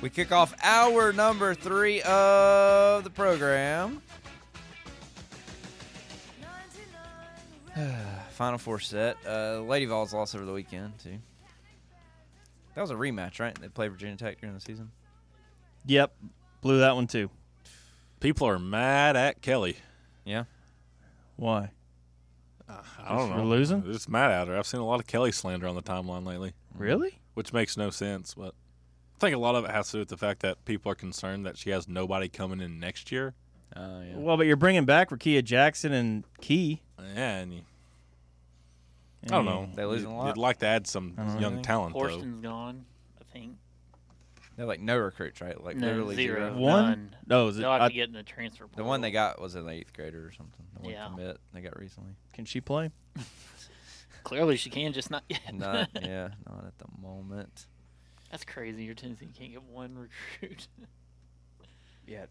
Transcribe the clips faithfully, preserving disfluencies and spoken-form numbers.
We kick off hour number three of the program. Final Four set. Uh, Lady Vols lost over the weekend, too. That was a rematch, right? They played Virginia Tech during the season? Yep. Blew that one, too. People are mad at Kelly. Yeah. Why? Uh, I don't For know. losing? They're just mad at her. I've seen a lot of Kelly slander on the timeline lately. Really? Which makes no sense, but I think a lot of it has to do with the fact that people are concerned that she has nobody coming in next year. Uh, yeah. Well, but you're bringing back Rakia Jackson and Key. Yeah, and you, I don't know. They losing a lot? You'd like to add some I don't young know. talent, though. Horston's gone, I think. They're like no recruits, right? Like No, literally zero. One? None. No, is it, They'll have I- to get in the transfer portal. The one they got was an eighth grader or something. The one Yeah. commit they got recently. can she play? Clearly she can, just not yet. Not, yeah, not at the moment. That's crazy. Your Tennessee can't get one recruit. Yeah.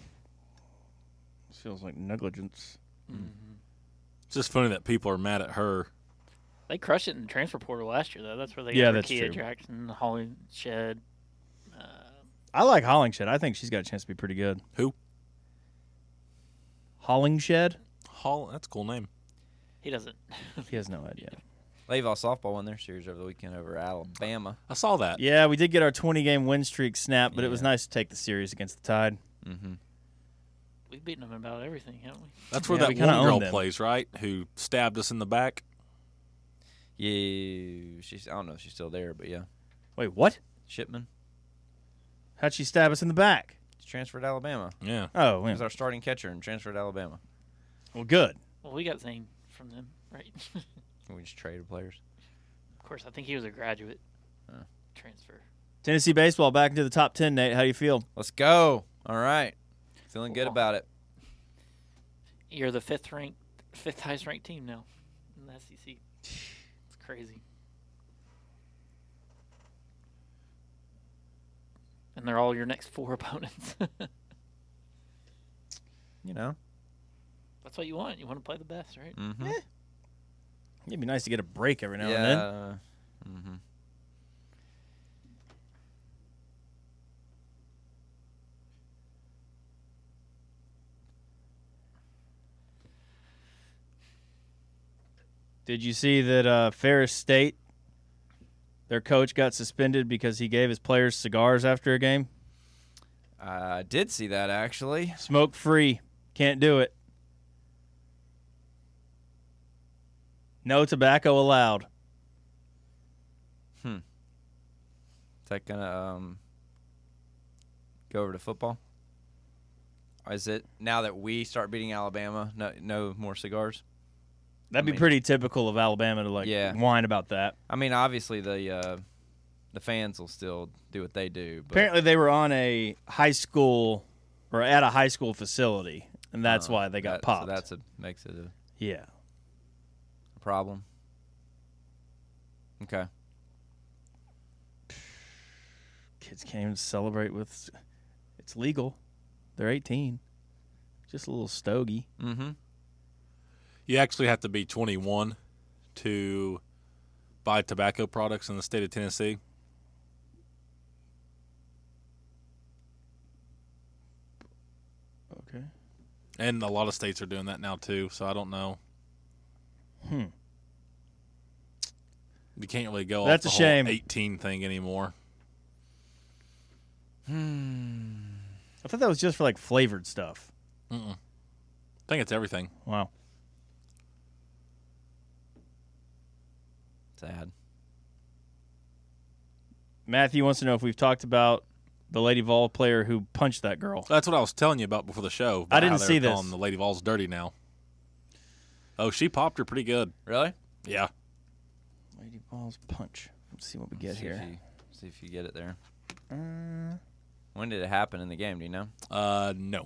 Feels like negligence. mm-hmm. It's just funny that people are mad at her. They crushed it in the transfer portal last year, though. That's where they Yeah, got that's Rakia true. Jackson, Holly Shed. Uh, I like Hollingshed. I think she's got a chance to be pretty good. Who? Hollingshed? Hall. That's a cool name. he doesn't. He has no idea. Lady Vols softball won their series over the weekend over Alabama. I saw that. Yeah, we did get our twenty-game win streak snap, but it was Yeah. nice to take the series against the Tide. Mm-hmm. We've beaten them about everything, haven't we? That's where Yeah, we that kinda one girl owned them. plays, right? Who stabbed us in the back. Yeah, she's. I don't know if she's still there, but yeah, Wait, what? Shipman. How'd she stab us in the back? She's transferred to Alabama. Yeah. Oh, He was yeah. our starting catcher and transferred to Alabama. Well, good. Well, we got Zane from them, right? We just traded players. Of course, I think he was a graduate Oh. transfer. Tennessee baseball back into the top ten, Nate. How do you feel? Let's go. All right, feeling good about it. You're the fifth ranked, fifth highest ranked team now in the S E C. It's crazy. And they're all your next four opponents. You know. That's what you want. You want to play the best, right? Mm-hmm. It'd be nice to get a break every now yeah. and then. Mm-hmm. Did you see that uh, Ferris State, their coach, got suspended because he gave his players cigars after a game? I did see that actually. Smoke free. Can't do it. No tobacco allowed. Hmm. Is that gonna um go over to football? Or is it now that we start beating Alabama? No, no more cigars. That'd I be mean- pretty typical of Alabama to like Yeah. whine about that. I mean, obviously the uh, the fans will still do what they do. But, Apparently, they were on a high school or at a high school facility, and that's uh, why they got that- popped. So that's a makes it a, yeah. a problem. Okay. Kids can't even celebrate with. It's legal. They're eighteen. Just a little stogie. Mm-hmm. You actually have to be twenty-one to buy tobacco products in the state of Tennessee. Okay. And a lot of states are doing that now, too, so I don't know. Hmm. You can't really go That's off a the shame. whole eighteen thing anymore. Hmm. I thought that was just for like flavored stuff. Mm-mm. I think it's everything. Wow. Sad. Matthew wants to know if we've talked about the Lady Vol player who punched that girl. That's what I was telling you about before the show. I about didn't how see they're this. calling the Lady Vols dirty now. Oh, she popped her pretty good. Really? Yeah. Lady Vol's punch. Let's see what we get see here. If you, see if you get it there. Uh, When did it happen in the game? Do you know? Uh, no.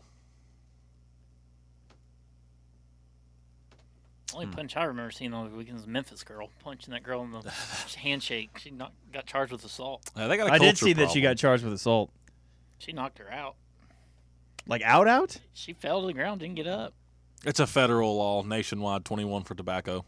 Only Hmm. punch I remember seeing on the weekend was Memphis girl punching that girl in the handshake. She knocked, got charged with assault. Uh, they got a I did culture see that she problem. got charged with assault. She knocked her out. Like out out? She fell to the ground, didn't get up. It's a federal law, nationwide, twenty-one for tobacco.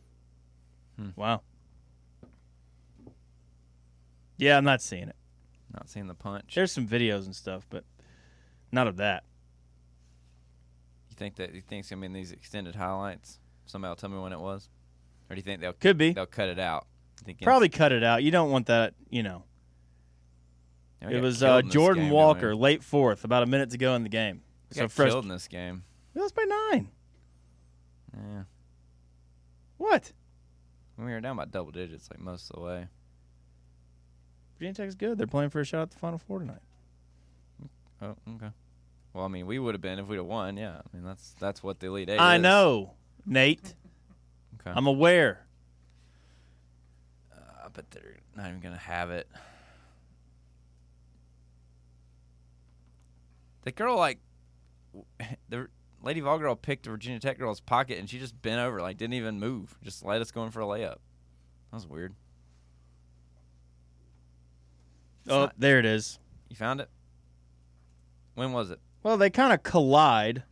Wow. Yeah, I'm not seeing it. Not seeing the punch. There's some videos and stuff, but not of that. You think that you think it's gonna be in these extended highlights? Somebody will tell me when it was, or do you think they'll Could be. they'll cut it out? You think Probably cut it out. You don't want that, you know. Yeah, we It got was killed uh, in this Jordan game, Walker, didn't late fourth, about a minute to go in the game. We So got fresh. killed in this game. We lost by nine. Yeah, What? we were down by double digits like most of the way. Virginia Tech's good. They're playing for a shot at the Final Four tonight. Oh, okay. Well, I mean, we would have been if we'd have won. Yeah, I mean that's that's what the Elite Eight I is. know, Nate. Okay. I'm aware. Uh, but they're not even gonna have it. The girl, like, the Lady Vol girl picked the Virginia Tech girl's pocket, and she just bent over, like, didn't even move. Just let us go in for a layup. That was weird. It's Oh, not- there it is. You found it? When was it? Well, they kind of collide.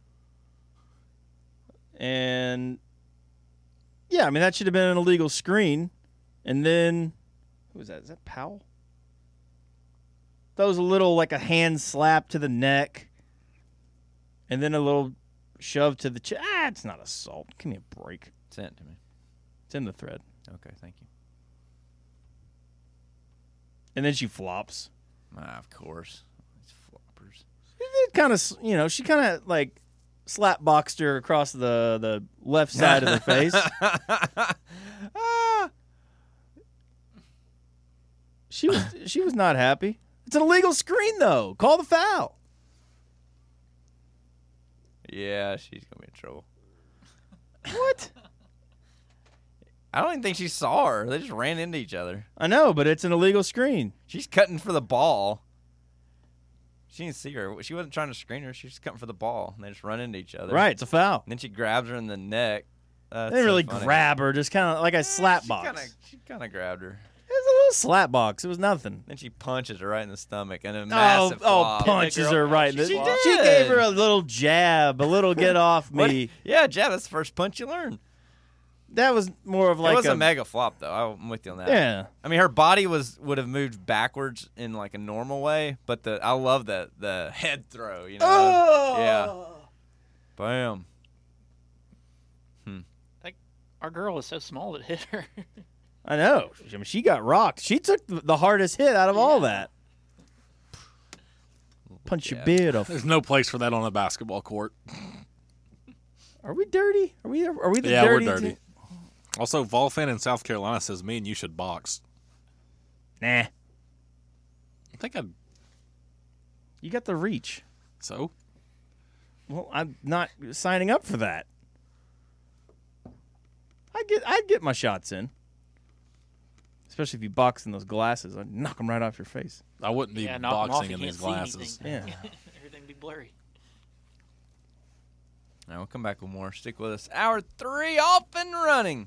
And, yeah, I mean, that should have been an illegal screen. And then, who was that? Is that Powell? That was a little, like a hand slap to the neck. And then a little shove to the chest. Ah, it's not assault. Give me a break. Send it to me. It's in the thread. Okay, thank you. And then she flops. Ah, of course. These floppers. It kind of, you know, she kind of, like, slap boxed her across the, the left side of the face. Ah! She was she was not happy. It's an illegal screen, though. Call the foul. Yeah, she's going to be in trouble. What? I don't even think she saw her. They just ran into each other. I know, but it's an illegal screen. She's cutting for the ball. She didn't see her. She wasn't trying to screen her. She was cutting for the ball. And they just run into each other. Right, it's a foul. And then she grabs her in the neck. That's They didn't so really funny. grab her, just kind of like a slap she box. Kinda, she kind of grabbed her. It was a little slap box. It was nothing. Then she punches her right in the stomach. And a Oh, massive oh, flop. punches girl- her right in She the. did. She gave her a little jab, a little get off What? me. Yeah, Jab, that's the first punch you learn. That was more of like it was a, a mega flop, though. I'm with you on that. yeah. I mean, her body was would have moved backwards in like a normal way, but the I love the the head throw. You know, Oh, yeah, bam. Our girl was so small that hit her. I know. I mean, she got rocked. She took the the hardest hit out of all that. Punch your Yeah. beard off. There's no place for that on a basketball court. Are we dirty? Are we? Are we the Yeah, dirty? we're dirty. team? Also, Vol fan in South Carolina says me and you should box. Nah. I think I'd. You got the reach. So? Well, I'm not signing up for that. I get, I'd get my shots in. Especially if you box in those glasses, I'd knock them right off your face. I wouldn't be yeah, knock 'em off, boxing you in can't these see glasses. anything. Yeah. Everything be blurry. Now we'll come back with more. Stick with us. Hour three off and running.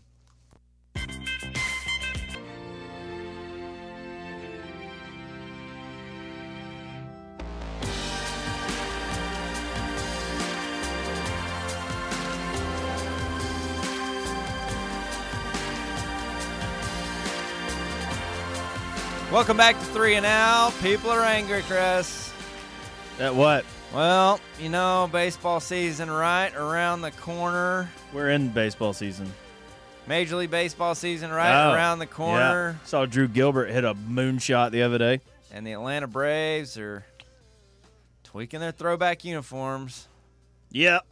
Welcome back to Three and Out. People are angry, Chris. That what? Well, you know, baseball season right around the corner. We're in baseball season. Major League Baseball season right Oh, around the corner. Yeah. Saw Drew Gilbert hit a moonshot the other day. And the Atlanta Braves are tweaking their throwback uniforms. Yep.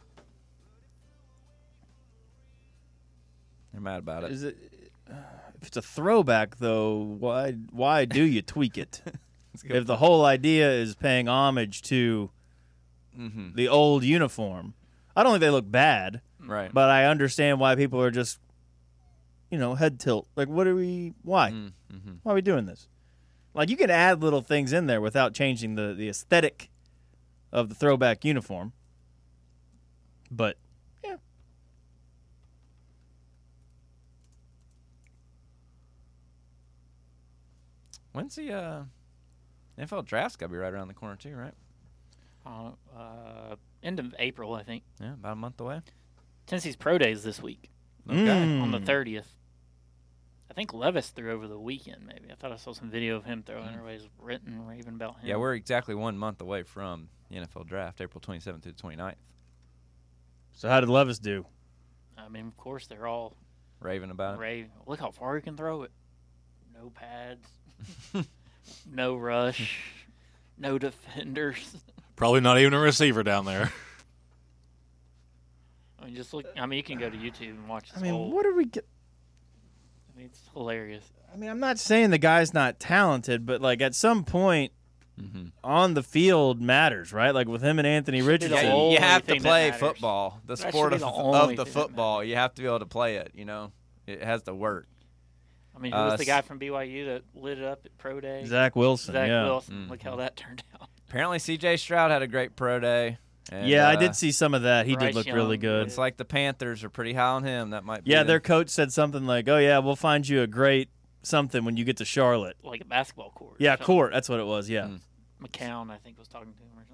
They're mad about it. Is it? Uh, if it's a throwback, though, why why do you tweak it? It's good. If the whole idea is paying homage to Mm-hmm. the old uniform, I don't think they look bad, Right. but I understand why people are just, you know, head tilt. Like, what are we? Why? Mm-hmm. Why are we doing this? Like, you can add little things in there without changing the the aesthetic of the throwback uniform. But yeah, When's the uh, N F L draft's got to be right around the corner too, right? Uh, uh, end of April, I think. Yeah, about a month away. Tennessee's Pro Day is this week Okay. Mm. on the thirtieth. I think Levis threw over the weekend. Maybe I thought I saw some video of him throwing. Mm. Everybody's written and raving about him. Yeah, we're exactly one month away from the N F L draft, April twenty-seventh through the twenty-ninth. So how did Levis do? I mean, of course, they're all Raving about it. raving. Look how far he can throw it. No pads. No rush. No defenders. Probably not even a receiver down there. I mean, just look. I mean, you can go to YouTube and watch. This I mean, whole, what are we get? I mean, it's hilarious. I mean, I'm not saying the guy's not talented, but like at some point Mm-hmm. on the field matters, right? Like with him and Anthony Should be the Richardson. Yeah, you, only you have to thing that play matters. football. The That should sport be of, the of only the thing that football. matters. You have to be able to play it, you know. It has to work. I mean, who Uh, was the guy s- from B Y U that lit it up at Pro Day? Zach Wilson. Zach yeah. Wilson. Look Mhm. how that turned out. Apparently, C J Stroud had a great pro day. And, yeah, I uh, did see some of that. He Bryce did look really Young good. It's like the Panthers are pretty high on him. That might be Yeah, the- their coach said something like, "Oh yeah, we'll find you a great something when you get to Charlotte." Like a basketball court. or Yeah, something. court. That's what it was. Yeah. Mm. McCown, I think, was talking to him or something.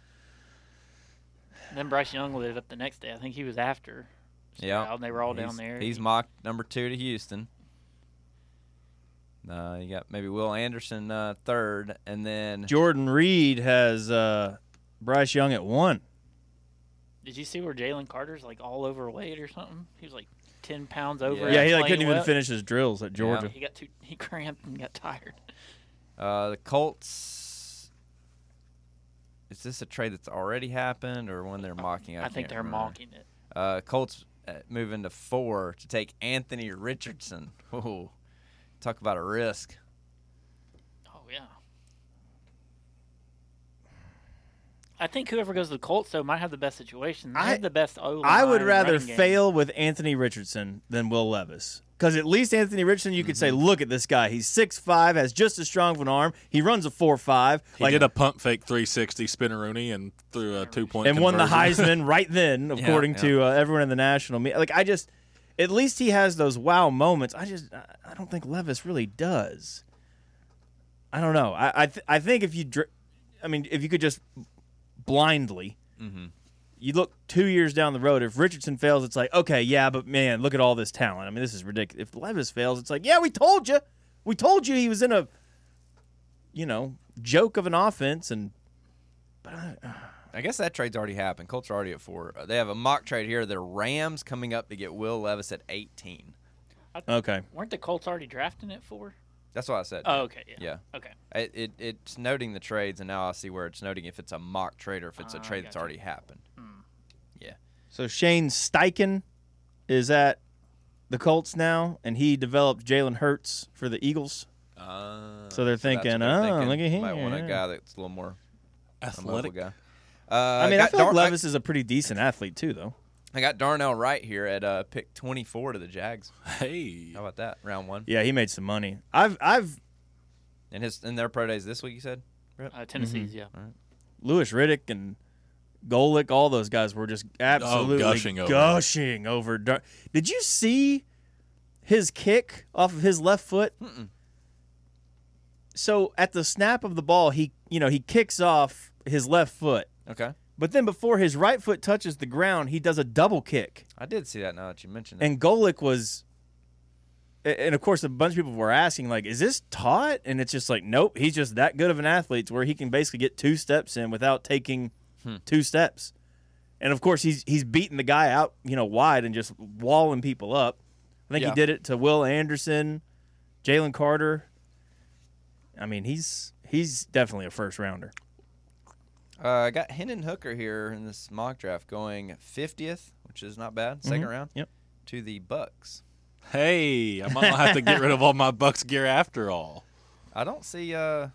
And then Bryce Young lit it up the next day. I think he was after. Yeah. Stroud, and they were all he's, down there. He's mocked number two to Houston. Uh, you got maybe Will Anderson uh, third, and then Jordan Reed has uh, Bryce Young at one. Did you see where Jalen Carter's like all overweight or something? He was like ten pounds over. Yeah, Yeah, he like playing couldn't even well. finish his drills at Georgia. He got too. He cramped and got tired. uh, the Colts. Is this a trade that's already happened, or one they're mocking? I, I, think can't they're remember. mocking it. Uh, Colts uh, moving to four to take Anthony Richardson. Ooh, talk about a risk. Oh yeah. I think whoever goes to the Colts though might have the best situation. They I- have the best O line. I would rather running game. fail with Anthony Richardson than Will Levis. Because at least Anthony Richardson, you could say, Mm-hmm. look at this guy. He's six five, has just as strong of an arm. He runs a four five. He did a pump fake three sixty spinneroonie and threw a two point and won the conversion. Heisman right then, Yeah, according yeah. to uh, everyone in the national media. Like, I just, at least he has those wow moments. I just, I- I don't think Levis really does. I don't know. I I, th- I think if you, dr- I mean, if you could just blindly, Mm-hmm. you look two years down the road. If Richardson fails, it's like, okay, yeah, but man, look at all this talent. I mean, this is ridiculous. If Levis fails, it's like, yeah, we told you, we told you he was in a, you know, joke of an offense, and but I, I guess that trade's already happened. Colts are already at four. Uh, They have a mock trade here. The Rams coming up to get Will Levis at eighteen. okay. Weren't the Colts already drafting it for? That's what I said. Oh, okay. Yeah. Yeah. Okay. It, it it's noting the trades, and now I see where it's noting if it's a mock trade or if it's a Ah, trade that's gotcha. already happened. So Shane Steichen is at the Colts now, and he developed Jalen Hurts for the Eagles. Uh, So they're that's what thinking, they're oh, thinking. look at him. Might want a guy that's a little more a mobile Athletic. guy. Uh, I mean, I got feel like Dar- Levis is a pretty decent athlete too, though. I got Darnell Wright here at uh, pick twenty-four to the Jags. Hey. How about that? Round one. Yeah, he made some money. I've I've And his and their pro days this week. You said. Uh, Tennessee's, Mm-hmm. yeah. Lewis Riddick and Golick, all those guys were just absolutely gushing over. gushing over. Dar- Did you see his kick off of his left foot? Mm-mm. So at the snap of the ball, he you know he kicks off his left foot, Okay. but then before his right foot touches the ground, he does a double kick. I did see that now that you mentioned it. And Golick was, a- and of course, a bunch of people were asking, like, is this taught? And it's just like, nope, he's just that good of an athlete to where he can basically get two steps in without taking Hmm. two steps. And of course, he's he's beating the guy out, you know, wide and just walling people up. I think Yeah. he did it to Will Anderson, Jalen Carter. I mean, he's he's definitely a first rounder. Uh, I got Hendon Hooker here in this mock draft going fiftieth, which is not bad. Second Mhm. round. Yep. To the Bucks. Hey, I might not have to get rid of all my Bucks gear after all. I don't see uh,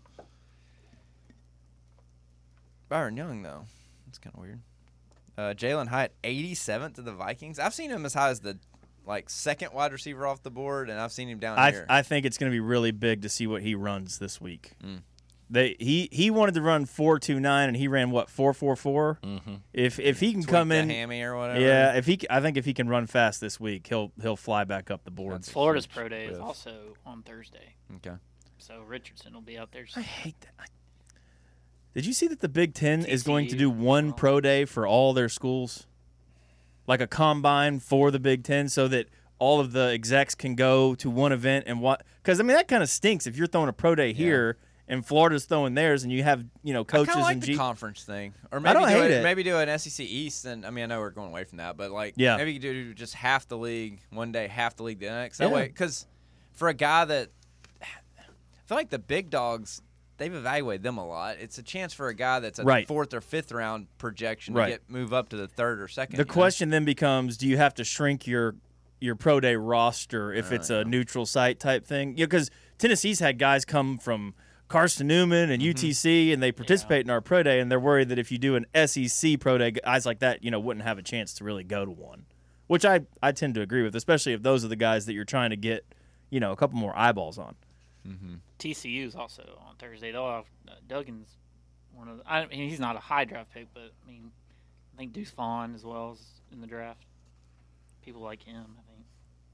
Byron Young though. That's kind of weird. Uh, Jalen Hyatt, eighty-seventh to the Vikings. I've seen him as high as the like second wide receiver off the board, and I've seen him down I here. I think it's going to be really big to see what he runs this week. Mm. They he he wanted to run four two nine and he ran what four four four. Mm-hmm. If if he can Tweak come the in, hammy or whatever. yeah. If he c- I think if he can run fast this week, he'll he'll fly back up the board. That's- Florida's huge pro day is risk. also on Thursday, Okay. so Richardson will be out there. I hate that. I- Did you see that the Big Ten is going to T C do U one as well. pro day for all their schools, like a combine for the Big Ten, so that all of the execs can go to one event and what? Because I mean that kind of stinks if you're throwing a pro day here and Florida's throwing theirs, and you have you know I coaches kind of like and the G. conference thing, or I maybe don't do hate it, it. maybe do an S E C East. And I mean, I know we're going away from that, but like, Yeah. maybe you do just half the league one day, half the league the next. That Yeah. way, because for a guy that I feel like the big dogs, they've evaluated them a lot. It's a chance for a guy that's a Right. fourth or fifth round projection Right. to get move up to the third or second. The you know? question then becomes: do you have to shrink your your pro day roster if Uh, it's a neutral site type thing? Yeah, because Tennessee's had guys come from Carson Newman and U T C, and they participate in our pro day, and they're worried that if you do an S E C pro day, guys like that, you know, wouldn't have a chance to really go to one. Which I I tend to agree with, especially if those are the guys that you're trying to get, you know, a couple more eyeballs on. T C U's also on Thursday. They'll have uh, Duggan's one of the, I mean, he's not a high draft pick, but I mean, I think Deuce Vaughn as well is in the draft. People like him, I think.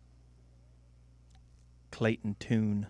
Clayton Tune.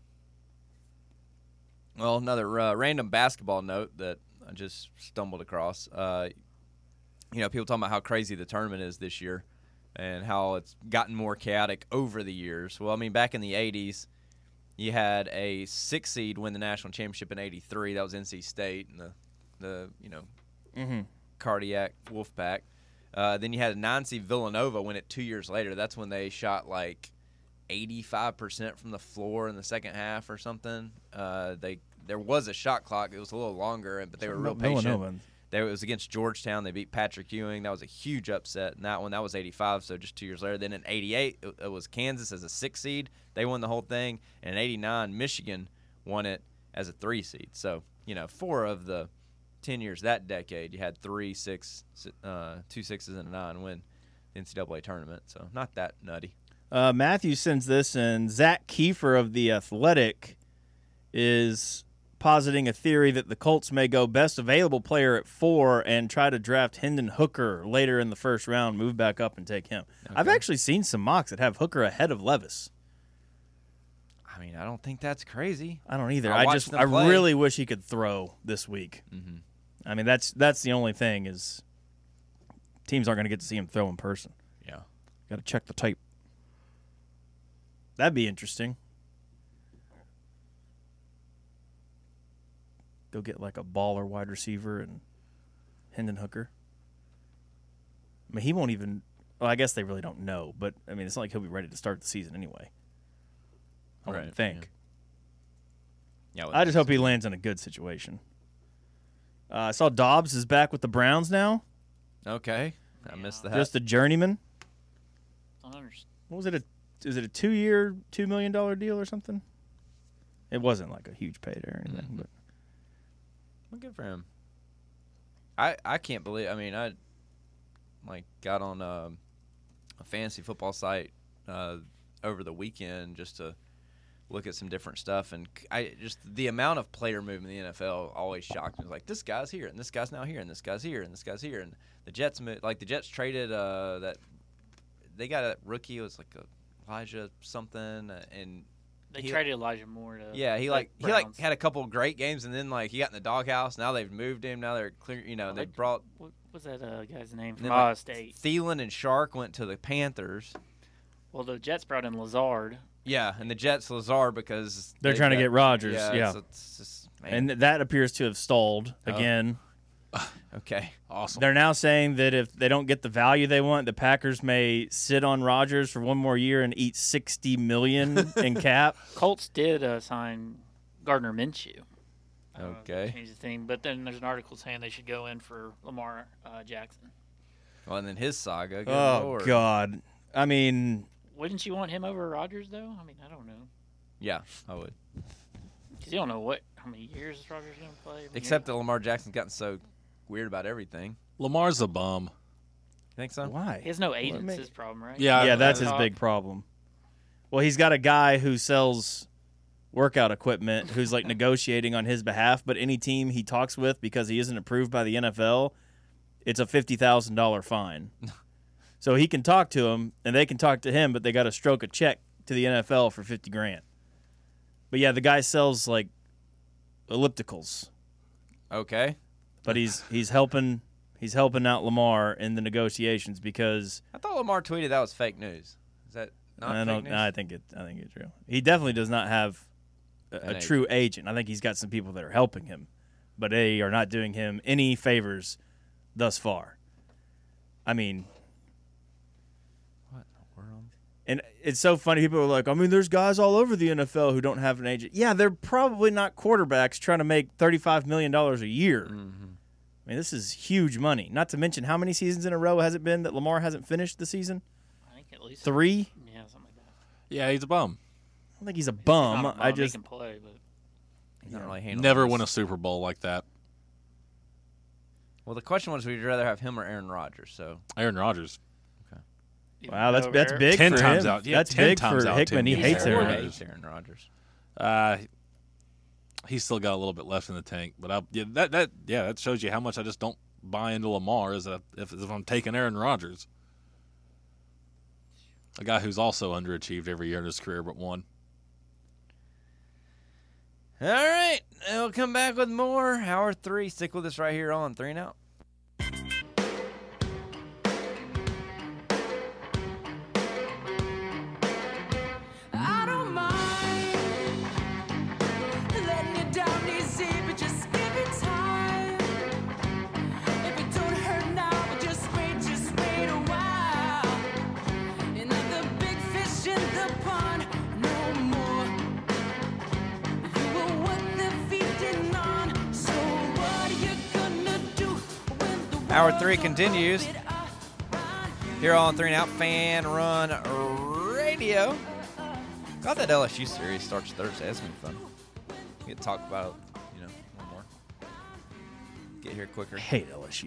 Well, another uh, random basketball note that I just stumbled across. Uh, you know, people talking about how crazy the tournament is this year and how it's gotten more chaotic over the years. Well, I mean, back in the eighties, you had a six seed win the national championship in eighty-three. That was N C State and the, the you know, Mm-hmm. cardiac Wolfpack. Uh, then you had a nine seed Villanova win it two years later. That's when they shot like eighty-five percent from the floor in the second half or something. Uh, they there was a shot clock. It was a little longer, but they were real patient. Villanova. They, it was against Georgetown. They beat Patrick Ewing. That was a huge upset. And that one, that was eighty-five, so just two years later. Then in eighty-eight, it, it was Kansas as a six seed. They won the whole thing. And in eighty-nine, Michigan won it as a three seed. So, you know, four of the ten years that decade, you had three, six, uh, two sixes, and a nine win the N C double A tournament. So not that nutty. Uh, Matthew sends this, and Zach Kiefer of The Athletic is positing a theory that the Colts may go best available player at four and try to draft Hendon Hooker later in the first round, move back up and take him. Okay. I've actually seen some mocks that have Hooker ahead of Levis. I mean, I don't think that's crazy. I don't either. I I watched just them I play. really wish he could throw this week. Mm-hmm. I mean, that's that's the only thing is teams aren't going to get to see him throw in person. Yeah. Got to check the tape. That'd be interesting. Go get like a baller wide receiver and Hendon Hooker. I mean, he won't even. Well, I guess they really don't know, but I mean, it's not like he'll be ready to start the season anyway. I Right, wouldn't think. Yeah. I just hope he lands in a good situation. Uh, I saw Dobbs is back with the Browns now. Okay. I missed that. Just a journeyman. Don't understand. What was it? A is it a two-year, two million dollar deal or something? It wasn't like a huge payday or anything, Mhm. but Well, good for him. I I can't believe. I mean, I like got on um a fantasy football site uh, over the weekend just to look at some different stuff, and c- I just the amount of player movement in the N F L always shocked me. It was like this guy's here, and this guy's now here, and this guy's here, and this guy's here, and the Jets mo- like the Jets traded uh, that they got a rookie. It was like a Elijah something, uh, and They He- traded Elijah Moore to yeah, he the like he like Browns. had a couple of great games, and then like he got in the doghouse. Now they've moved him. Now they're clear. You know, Well, they they- brought What was that uh, guy's name from then, like, Ohio State? Thielen and Shark went to the Panthers. Well, the Jets brought in Lazard. Yeah, and the Jets Lazard because they're they trying to got- get Rodgers. Yeah, Yeah, It's, it's just, man. and that appears to have stalled Oh. again. okay. Awesome. They're now saying that if they don't get the value they want, the Packers may sit on Rodgers for one more year and eat sixty million in cap. Colts did uh, sign Gardner Minshew. I don't know if they Okay. changed the thing, but then there's an article saying they should go in for Lamar uh, Jackson. Well, and then his saga. Good Oh Lord. God! I mean, Wouldn't you want him over Rodgers though? I mean, I don't know. Yeah, I would. Because you don't know what how many years is Rodgers going to play. I mean, Except that Lamar Jackson's gotten so weird about everything. Lamar's a bum. You think so? why? he has no agents. I mean- His problem, right? Yeah, yeah, I- that's I- his Talk. big problem. Well, he's got a guy who sells workout equipment who's like negotiating on his behalf, but any team he talks with because he isn't approved by the N F L, it's a fifty thousand dollars fine. So he can talk to him and they can talk to him, but they got to stroke a check to the N F L for fifty grand. But yeah, the guy sells like ellipticals, Okay. but he's he's helping he's helping out Lamar in the negotiations because I thought Lamar tweeted that was fake news. Is that Not I fake don't. news? I think it. I think it's real. He definitely does not have a, An a true agent. I think he's got some people that are helping him, but they are not doing him any favors thus far. I mean, What in the world? and it's so funny. People are like, I mean, there's guys all over the N F L who don't have an agent. Yeah, they're probably not quarterbacks trying to make thirty-five million dollars a year. Mm-hmm. I mean, this is huge money. Not to mention, how many seasons in a row has it been that Lamar hasn't finished the season? I think at least Three? Yeah, something like that. Yeah, he's a bum. I don't think he's a He's bum. not a I bum, just he can play, but He's not really handling Never this. win a Super Bowl like that. Well, the question was, would you rather have him or Aaron Rodgers? So Aaron Rodgers. even wow, that's though that's Aaron- big Ten for times him. out. Yeah, that's ten big times for out, Hickman. Tim. He He's hates Aaron Aaron Rodgers. Rodgers. hates Aaron Rodgers. Uh, he's still got a little bit left in the tank, but I, yeah, that that yeah, that shows you how much I just don't buy into Lamar as a if, if I'm taking Aaron Rodgers, a guy who's also underachieved every year in his career but one. All right, we'll come back with more. Hour three. Stick with us right here on Three and Out. I don't mind letting you down easy, but just give it time. If it don't hurt now, but just wait, just wait a while. And not the big fish in the pond no more. You were what they're feeding on. So what are you gonna do when the Hour three world's continues. revolving around Here on Three and Out Fan Run Radio. Glad that L S U series starts Thursday. That's gonna be fun. We get to talk about it, you know, a little more. Get here quicker. I hate L S U.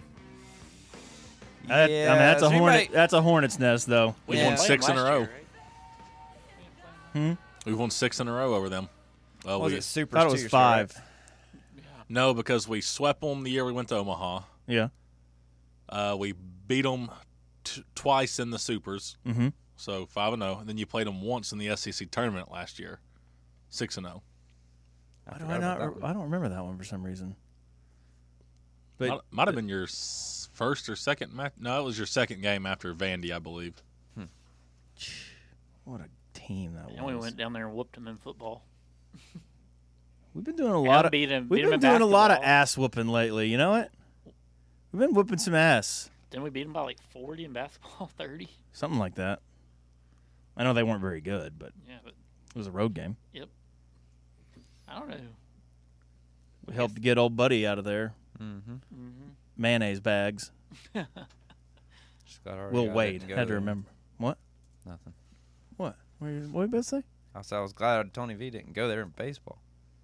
Yeah, That- I mean, that's so a hornet. anybody- That's a hornet's nest, though. We've Yeah. won six in a Last row. year, right? We've won six in a row over them. Well, What was we, it Super? Thought it was five. no, because we swept them the year we went to Omaha. Yeah. Uh, we beat them t- twice in the Supers, Mm-hmm. so five and zero. And then you played them once in the S E C tournament last year, six and zero. Why do I not? I don't remember that one for some reason. But Might, might have been your s- first or second match. No, it was your second game after Vandy, I believe. what a team that And we was. went down there and whooped them in football. We've been doing a And lot of beat him, we've beat him been in doing a lot of basketball. ass whooping lately. You know what? We've been whooping some ass, Then we beat them by like forty in basketball, thirty. something like that. I know they weren't very good, but Yeah, but it was a road game. I don't know. We helped get old Buddy out of there. Mm-hmm. Mm-hmm. Mayonnaise bags. Will Wade had to remember. What? Nothing. What? What were you, what were you about to say? I was, I was glad Tony V didn't go there in baseball.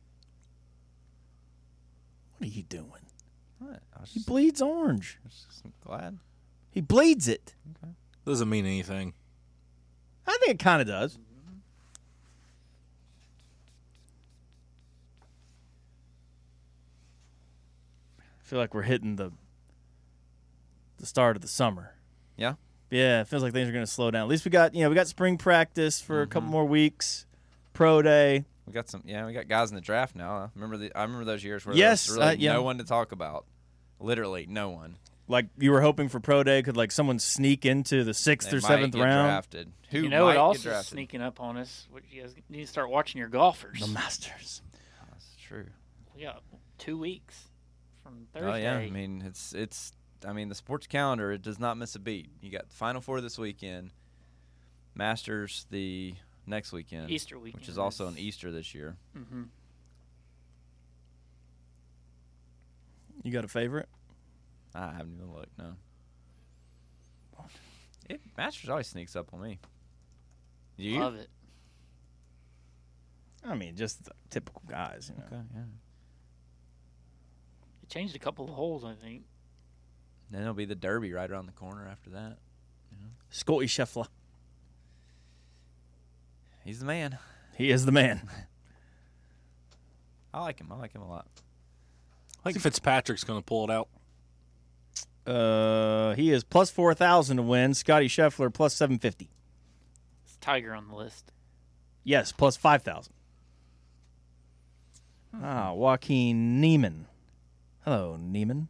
What are you doing? What? I was He just, bleeds orange. I was just glad. He bleeds it. Doesn't mean anything. I think it kind of does. I feel like we're hitting the the start of the summer. Yeah? Yeah, it feels like things are going to slow down. At least we got, you know, we got spring practice for a couple Mhm. more weeks. Pro day. We got some. Yeah, we got guys in the draft now. I remember the. I remember those years where Yes, there was really uh, yeah. no one to talk about. Literally no one. Like you were hoping for pro day, could like someone sneak into the sixth They or might seventh get round? Drafted. Who you know might what get also drafted? sneaking up on us? What you guys need to start watching your golfers. The Masters. That's true. We got two weeks from Thursday. Oh yeah, I mean it's it's. I mean the sports calendar, it does not miss a beat. You got the Final Four this weekend, Masters the next weekend, Easter weekend, which is also an Easter this year. Mm-hmm. You got a favorite? I haven't even looked. No. It Masters always sneaks up on me. You? Love it. I mean, just the typical guys. You know. Okay, yeah. It changed a couple of holes, I think. Then it'll be the Derby right around the corner after that. Scotty Scheffler. He's the man. He is the man. I like him. I like him a lot. I think Fitzpatrick's going to pull it out. Uh, he is plus four thousand to win. Scotty Scheffler plus seven fifty. It's Tiger on the list. Yes, plus five thousand. Ah, Joaquin Neiman. Hello, Neiman.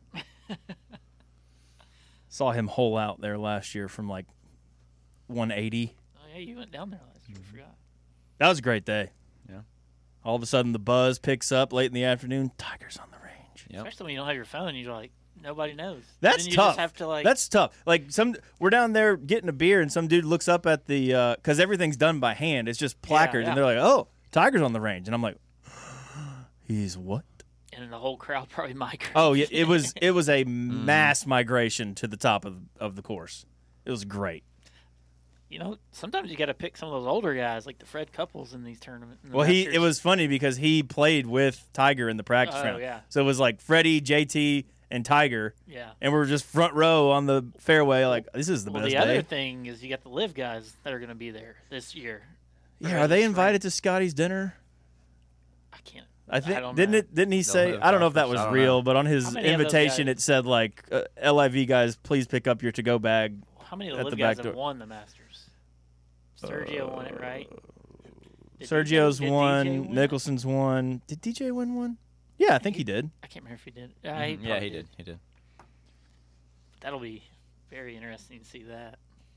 Saw him hole out there last year from like one eighty. Oh yeah, you went down there last year. I forgot. That was a great day. Yeah. All of a sudden, the buzz picks up late in the afternoon. Tigers on the range. Yep. Especially when you don't have your phone, you're like, nobody knows. That's then you tough. Just have to like. That's tough. Like some, we're down there getting a beer, and some dude looks up at the because everything's done by hand. It's just placards, yeah. and they're like, "Oh, Tigers on the range," and I'm like, "He's what?" and the whole crowd probably migrated. Oh yeah, it was it was a mass migration to the top of of the course. It was great. You know, sometimes you got to pick some of those older guys, like the Fred Couples in these tournaments. in the Well, he Masters. it was funny because he played with Tiger in the practice Oh, round. yeah. So it was like Freddie, J T, and Tiger, Yeah. and we were just front row on the fairway. Like this is the Well, best the day. other thing is you got the live guys that are going to be there this year. Yeah, are they invited to Scotty's dinner? I can't. I think don't didn't know. it? Didn't he They'll say? have I don't know if that conference, was I don't real, know. but on his How many of those invitation guys- it said like uh, L I V guys, please pick up your to-go bag. How many of at the the live guys back have door. won the Masters? Sergio won it, right? Did Sergio's D J won. win it? Nicholson's won. Did D J win one? Yeah, I think he did. I can't remember if he did. Uh, Mhm. yeah, probably he did. He did. That'll be very interesting to see that.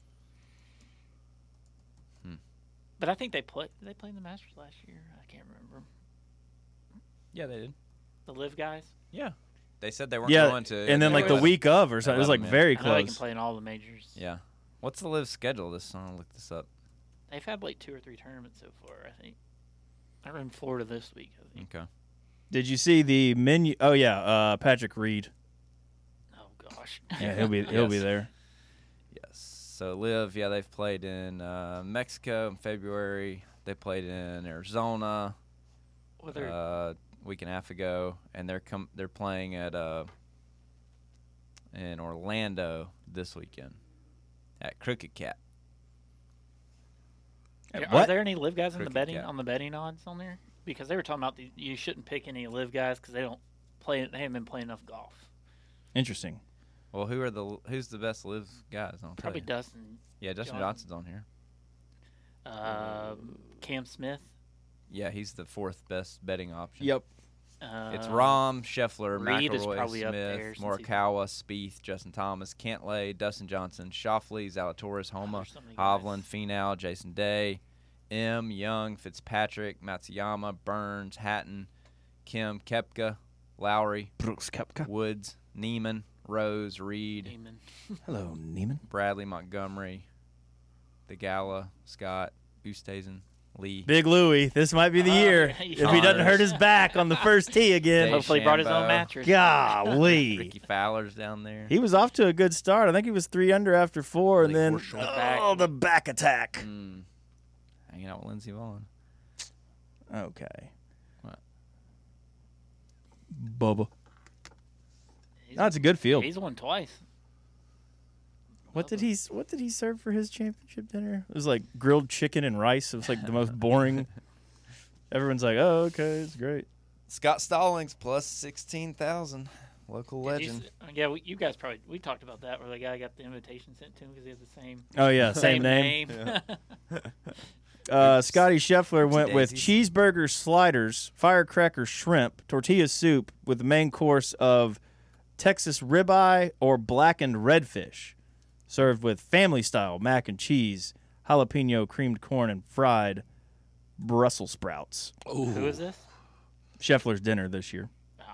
Hmm. But I think they play. Did they play in the Masters last year? I can't remember. Yeah, they did. The live guys. Yeah. They said they weren't Yeah, going to. and then they like the were- week of or something. It was like eleven, yeah. very I know they can close. play in all the majors. Yeah. What's the live schedule? This I'll look this up. They've had like two or three tournaments so far. I think. They're in Florida this week. I think. Okay. Did you see the menu? Oh yeah, uh, Patrick Reed. Oh gosh. Yeah, he'll be he'll be Yes. there. Yes. So live. Yeah, they've played in uh, Mexico in February. They played in Arizona Well, they're- uh, a week and a half ago, and they're com- they're playing at uh, in Orlando this weekend at Crooked Cat. Are What? there any live guys in the Cricket betting cat. on the betting odds on there? Because they were talking about the, you shouldn't pick any live guys because they don't play. They haven't been playing enough golf. Interesting. Well, who are the who's the best live guys? I'll tell Probably you. Dustin, Yeah, Dustin John- Johnson's on here. um, Cam Smith. Yeah, he's the fourth best betting option. Yep. Uh, It's Rahm, Scheffler, Reed is McIlroy, probably up there Smith, since he's- Morikawa, Spieth, Justin Thomas, Cantlay, Dustin Johnson, Schauffele, Zalatoris, Homa, there's so many guys. Hovland, Finau, Jason Day, M, Young, Fitzpatrick, Matsuyama, Burns, Hatton, Kim, Kepka, Lowry, Brooks Koepka. Woods, Neiman, Rose, Reed, Neiman. Hello, Neiman. Bradley, Montgomery, DeGala, Scott, Oosthuizen, Lee. Big Louie. This might be the Oh, year yeah, if he doesn't hurt his back on the first tee again. Dave Hopefully, he brought his own Shambo. mattress. Golly. Ricky Fowler's down there. He was off to a good start. I think he was three under after four, and Lee then Horschel. The back. oh, the back attack. Mm. Hanging out with Lindsey Vonn. Okay. What? Bubba. He's, That's a good field. he's won twice. What did he What did he serve for his championship dinner? It was like grilled chicken and rice. It was like the most boring. Everyone's like, "Oh, okay, it's great." Scott Stallings plus sixteen thousand. Local Did you legend. s- yeah, we, you guys probably we talked about that where the guy got the invitation sent to him because he had the same Oh yeah, same, name. name. Uh, Scotty Scheffler went with daisies. cheeseburger sliders, firecracker shrimp, tortilla soup with the main course of Texas ribeye or blackened redfish, served with family style mac and cheese, jalapeno creamed corn, and fried Brussels sprouts. Who is this? Scheffler's dinner this year.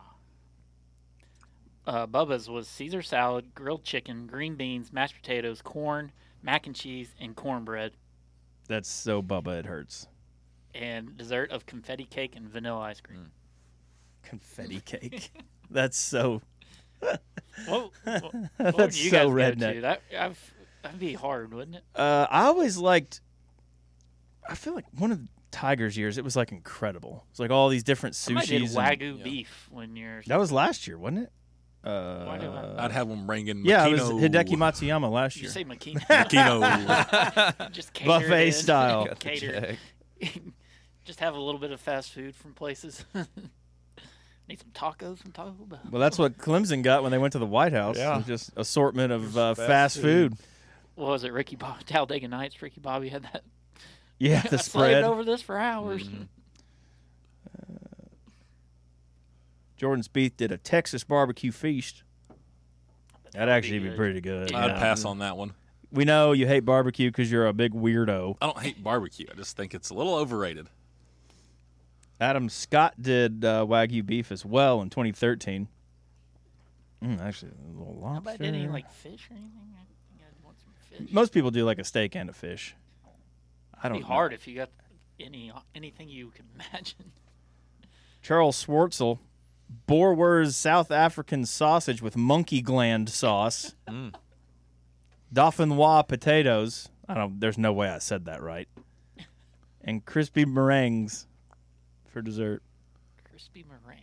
Uh, Bubba's was Caesar salad, grilled chicken, green beans, mashed potatoes, corn, mac and cheese, and cornbread, That's so Bubba it hurts. and dessert of confetti cake and vanilla ice cream. Confetti cake. That's so. What, what, what That's would you so guys redneck. go to? That I've, that'd be hard, wouldn't it? Uh, I always liked. I feel like one of the Tigers' years, it was like incredible. It's like all these different I did sushis. and- wagyu yeah. beef when you're. that was last year, wasn't it? Why do Uh, I'd have them bringing yeah, it was Makino- Hideki Matsuyama last Did you year. say Makino? Makino. Just cater it Buffet in. style. Got the Cater. check. Just have a little bit of fast food from places. Need some tacos from Taco Bell. Well, that's what Clemson got when they went to the White House. Yeah. It was just assortment of uh, fast, fast food. food. What was it? Ricky Bob, Talladega Nights. Ricky Bobby had that. Yeah, I the slaved spread. over this for hours. Mhm. Jordan Spieth did a Texas barbecue feast. That'd would be actually be good. pretty good. Yeah. I'd pass on that one. We know you hate barbecue because you're a big weirdo. I don't hate barbecue. I just think it's a little overrated. Adam Scott did uh, Wagyu beef as well in twenty thirteen. Mm, actually, a little How lobster. about any like fish or anything? I think I'd want some fish. Most people do like a steak and a fish. I It'd don't be know. hard if you got any anything you could imagine. Charles Schwartzel, Boerwer's South African sausage with monkey gland sauce. Mm. Dauphinois potatoes. I don't. There's no way I said that right. And crispy meringues for dessert. Crispy meringues.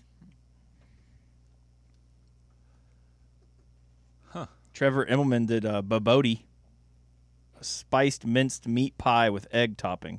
Trevor Immelman did uh, Bobotie, a spiced minced meat pie with egg topping.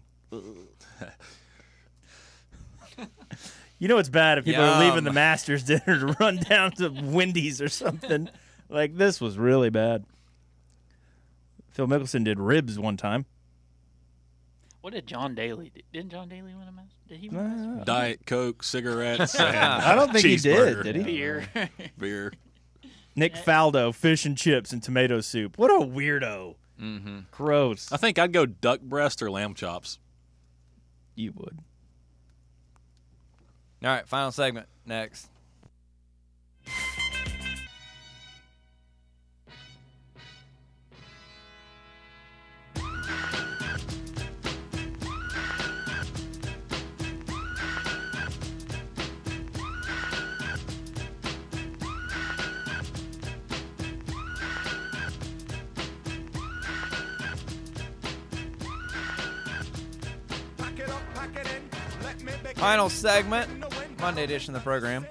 You know it's bad if people are leaving Yum. the Masters dinner to run down to Wendy's or something. Like, this was really bad. Phil Mickelson did ribs one time. What did John Daly? do? Didn't John Daly win a match? Did he win a match? Uh, Diet Coke, cigarettes, and I don't think he did, cheeseburger. did he? Beer. Beer. Nick Faldo, fish and chips and tomato soup. What a weirdo. Mm-hmm. Gross. I think I'd go duck breast or lamb chops. You would. All right, final segment next. Final segment, Monday edition of the program.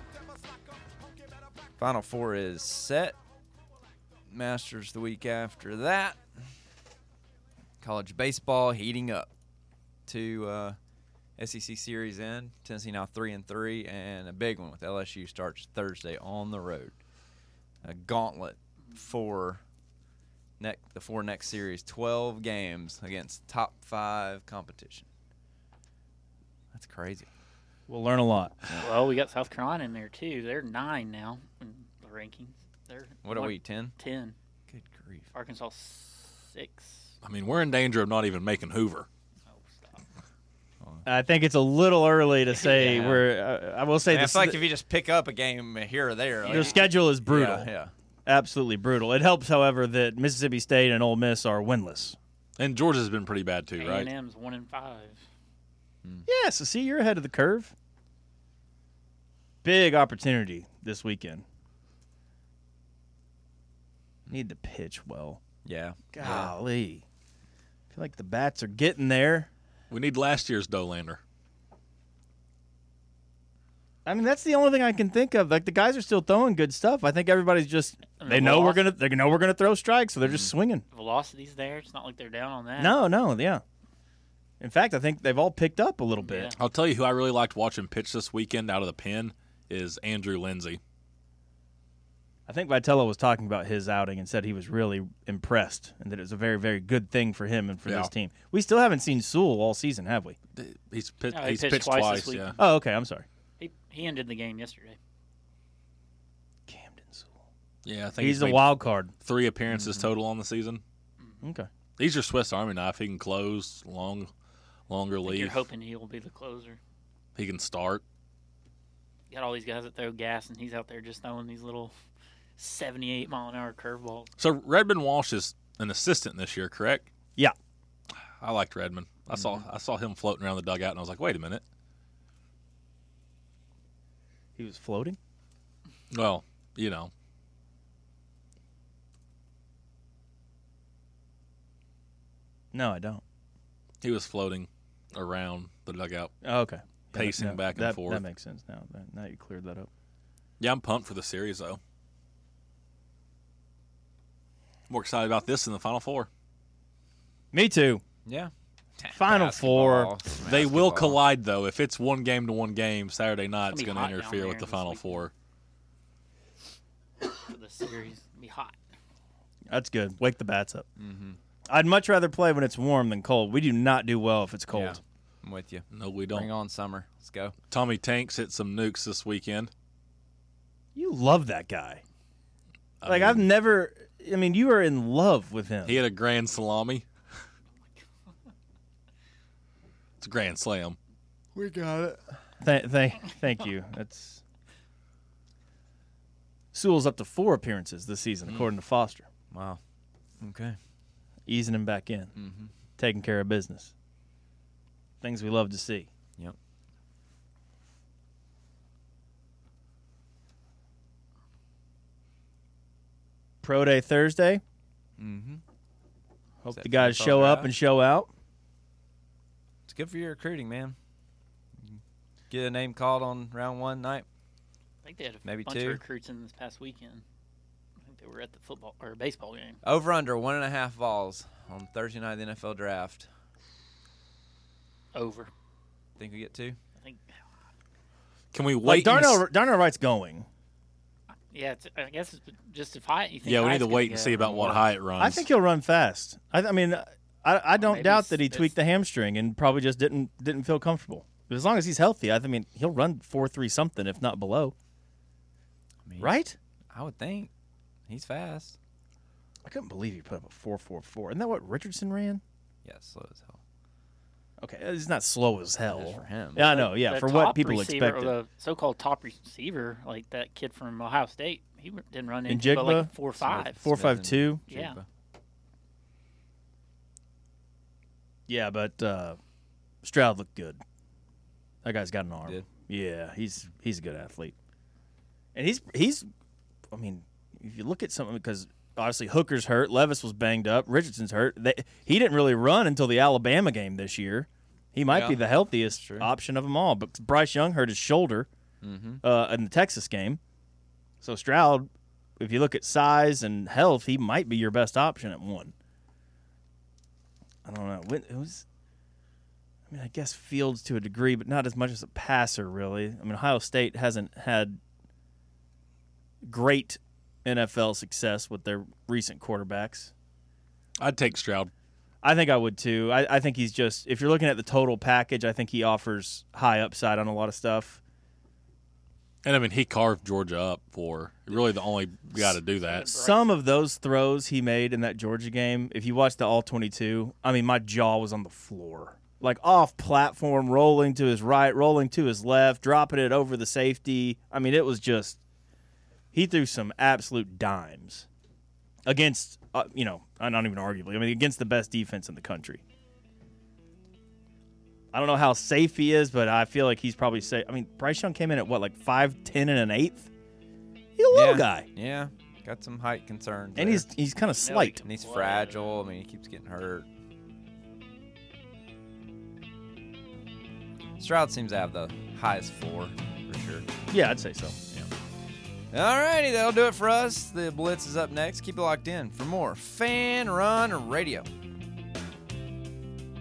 Final four is set. Masters the week after that. College baseball heating up to uh, S E C series in. Tennessee now three and three, and a big one with L S U starts Thursday on the road. A gauntlet for neck the four next series, twelve games against top five competition. That's crazy. We'll learn a lot. Well, we got South Carolina in there too. They're nine now in the rankings. They're What are we, ten? Ten. Good grief. Arkansas six. I mean, we're in danger of not even making Hoover. Oh, stop. I think it's a little early to say Yeah. we're. Uh, I will say I this. feel like if you just pick up a game here or there, their like, schedule is brutal. Yeah, yeah. Absolutely brutal. It helps, however, that Mississippi State and Ole Miss are winless. And Georgia's been pretty bad too, A right? and M's one and five. Yeah, so see, you're ahead of the curve. Big opportunity this weekend. Need to pitch well. Yeah. Golly. I feel like the bats are getting there. We need last year's Dolander. I mean, that's the only thing I can think of. Like, the guys are still throwing good stuff. I think everybody's just And they the know we're veloc- gonna they know we're gonna throw strikes, so they're just swinging. Velocity's there. It's not like they're down on that. No, no, yeah. In fact, I think they've all picked up a little bit. Yeah. I'll tell you who I really liked watching pitch this weekend out of the pen is Andrew Lindsay. I think Vitello was talking about his outing and said he was really impressed and that it was a very, very good thing for him and for Yeah. this team. We still haven't seen Sewell all season, have we? He's pitched, No, he he's pitched pitched twice twice. this week. Yeah. Oh, okay. I'm sorry. He he ended the game yesterday. Camden Sewell. Yeah, I think He's he's the made wild card. three appearances total on the season. Okay. He's your Swiss Army knife. He can close long, long I think you're relief. hoping he'll be the closer. He can start. Got all these guys that throw gas, and he's out there just throwing these little seventy-eight mile an hour curveballs. So Redmond Walsh is an assistant this year, correct? Yeah. I liked Redmond. I saw I saw him floating around the dugout, and I was like, wait a minute. He was floating? Well, you know, No, I don't. he was floating around the dugout. Oh, okay. Pacing no, back and that, forth. That makes sense now. That- Now you cleared that up. Yeah, I'm pumped for the series, though. More excited about this than the Final Four. Me too. Yeah. Final Four. Basketball. They will Basketball. collide, though. If it's one game to one game, Saturday night, it's It's going gonna to be hot down interfere there with the this Final weekend. Four. For the series, It'll be hot. That's good. Wake the bats up. Mm-hmm. I'd much rather play when it's warm than cold. We do not do well if it's cold. Yeah. I'm with you. No, we Bring don't. on summer. Let's go. Tommy Tanks hit some nukes this weekend. You love that guy. I Like, mean, I've never I mean, you are in love with him. He had a grand salami. It's a grand slam. We got it. Th- thank, thank you. That's Sewell's up to four appearances this season, Mm. according to Foster. Wow. Okay. Easing him back in, Mm-hmm. taking care of business. Things we love to see. Yep. Pro Day Thursday. Mm-hmm. Hope that the guys football show up draft? and show out. It's good for your recruiting, man. Get a name called on round one night. I think they had a Maybe bunch two. of recruits in this past weekend. I think they were at the football or baseball game. Over under one and a half balls on Thursday night of the N F L draft. Over. Think we get two? I think. Can we Like wait? and Darnell, s- Darnell Wright's going. Yeah, it's, I guess it's just if Hyatt. You think yeah, we need Hyatt's to gonna wait and go. see about what Hyatt runs. I think he'll run fast. I, I mean, I, I don't maybe doubt it's- that he it's- tweaked the hamstring and probably just didn't didn't feel comfortable. But as long as he's healthy, I th- I mean, he'll run four three something, if not below. I mean, Right? I would think. He's fast. I couldn't believe he put up a four four four. Isn't that what Richardson ran? Yeah, slow as hell. Okay, it's not slow as It hell. is for him. Yeah, I know. Yeah, The for what top people receiver, expected. or the so-called top receiver, like that kid from Ohio State, he w- didn't run In into but like Jigba? four five. Four Smith five and two. Yeah. Jigba. Yeah, but uh, Stroud looked good. That guy's got an arm. Did. Yeah, he's he's a good athlete, and he's he's. I mean, if you look at something, because obviously Hooker's hurt, Levis was banged up, Richardson's hurt. They, he didn't really run until the Alabama game this year. He might Yeah, be the healthiest true. option of them all, but Bryce Young hurt his shoulder Mm-hmm. uh, in the Texas game. So Stroud, if you look at size and health, he might be your best option at one. I don't know. When, it was, I mean, I guess Fields to a degree, but not as much as a passer, really. I mean, Ohio State hasn't had great N F L success with their recent quarterbacks. I'd take Stroud. I think I would too. I, I think he's just, if you're looking at the total package, I think he offers high upside on a lot of stuff. And I mean, he carved Georgia up for really the only guy to do that. Some of those throws he made in that Georgia game, if you watch the all twenty-two, I mean, my jaw was on the floor. Like off platform, rolling to his right, rolling to his left, dropping it over the safety. I mean, it was just, he threw some absolute dimes against, uh, you know, not even arguably, I mean, against the best defense in the country. I don't know how safe he is, but I feel like he's probably safe. I mean, Bryce Young came in at what, like five ten and an eighth? He's a little Yeah. guy. Yeah, got some height concerns. And there. he's he's kind of Yeah, slight. and he's What? fragile. I mean, he keeps getting hurt. Stroud seems to have the highest floor for sure. Yeah, I'd say so. Alrighty, that'll do it for us. The Blitz is up next. Keep it locked in for more Fan Run Radio.